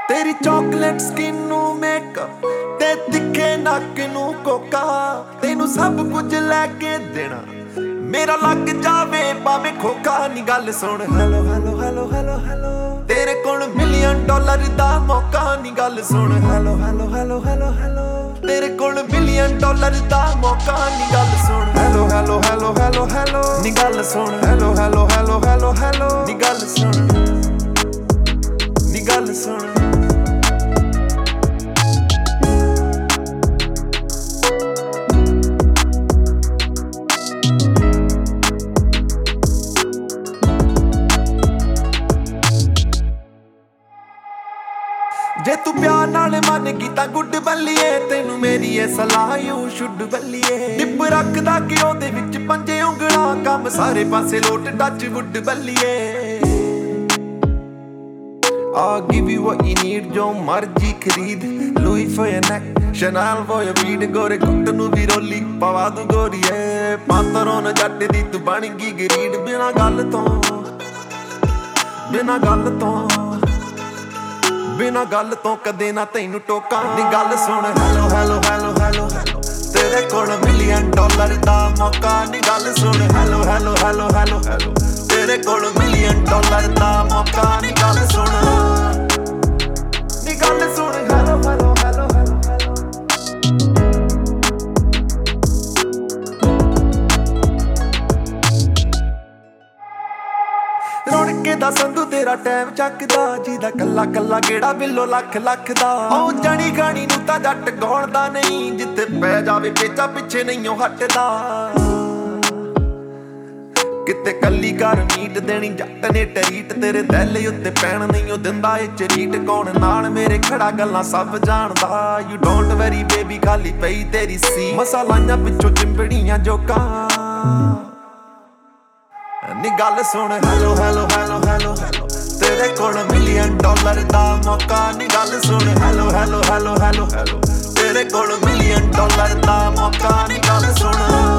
तेरी chocolate skin नू makeup ते तिखे नक नू कोका, तेनू सब कुछ लैके देना मेरा लग जावे भावे खोखा। नी गल सुन hello hello hello hello hello, तेरे कोल $1 मिलियन दा मौका। नी गल सुन hello hello hello hello hello, तेरे कोल $1 मिलियन दा मौका। नी गल सुन hello hello hello hello hello, नी गल सुन hello hello hello hello hello, नी गल सुन नी गल सुन। जे तू प्यार नाल मन कीता गुड बल्लिए, तेनू मेरी ये सलाह यू शुड बल्लिए। डिप रखदा कि ओदे विच 5 ਉਂਗਲਾਂ, काम सारे पासे लोट टच वुड बल्लिए। I'll give you what you need, जो मर्जी खरीद। Louis for your neck, Chanel for your feet। गोरे कुੱਟ ਨੂੰ ਵੀ ਰੋਲੀ ਪਵਾ ਦੂ ਗੋਰੀਏ, ਪਾਤਰੋਂ न ਜੱਟ ਦੀ ਤੂੰ ਬਣ ਗਈ ਗਰੀਡ। ਬਿਨਾ ਗੱਲ ਤੋਂ बिना गल तो कदे ना तैनू टोका। नी गल सुन hello hello hello hello hello, तेरे कोल $1 मिलियन दा मौका। नी गल सुन hello hello hello hello hello, तेरे कोल $1 मिलियन दा मौका। नी गल सुन hello hello hello hello hello. ਰੌਣਕੇ ਦਾ ਸੰਧੂ ਤੇਰਾ ਟਾਈਮ ਚੱਕਦਾ, ਜਿਹਦਾ ਕੱਲਾ ਕੱਲਾ ਗੇੜਾ ਬਿੱਲੋ ਲੱਖ ਲੱਖ ਦਾ। ਉਹ ਜਣੀ ਗਾਣੀ ਨੂੰ ਤਾਂ ਜੱਟ ਗੌਲਦਾ ਨਹੀਂ, ਜਿੱਥੇ ਪੈ ਜਾਵੇ ਪੇਚਾ ਪਿੱਛੇ ਨਹੀਂ ਉਹ ਹਟਦਾ। ਕਿਤੇ ਕੱਲੀ ਘਰ ਮੀਟ ਦੇਣੀ ਜੱਟ ਨੇ ਟਰੀਟ, ਤੇਰੇ ਦਿਲ ਉੱਤੇ ਪੈਣ ਨਹੀਂ ਉਹ ਦਿੰਦਾ ਏ ਚਰੀਟ। ਕੌਣ ਨਾਲ ਮੇਰੇ ਖੜਾ ਗੱਲਾਂ ਸਭ ਜਾਣਦਾ, ਯੂ ਡੋਂਟ ਵੈਰੀ ਬੇਬੀ ਖਾਲੀ ਪਈ ਤੇਰੀ ਸੀ। ਮਸਾਲਾਈਆਂ ਪਿੱਛੋਂ ਚਿੰਬੜੀਆਂ ਜੋਕਾਂ। ਨੀ गल सुन hello hello hello hello hello, तेरे कोल $1 मिलियन दा मौका। नी गल सुन hello hello hello hello hello, तेरे कोल $1 मिलियन दा मौका। नी गल सुन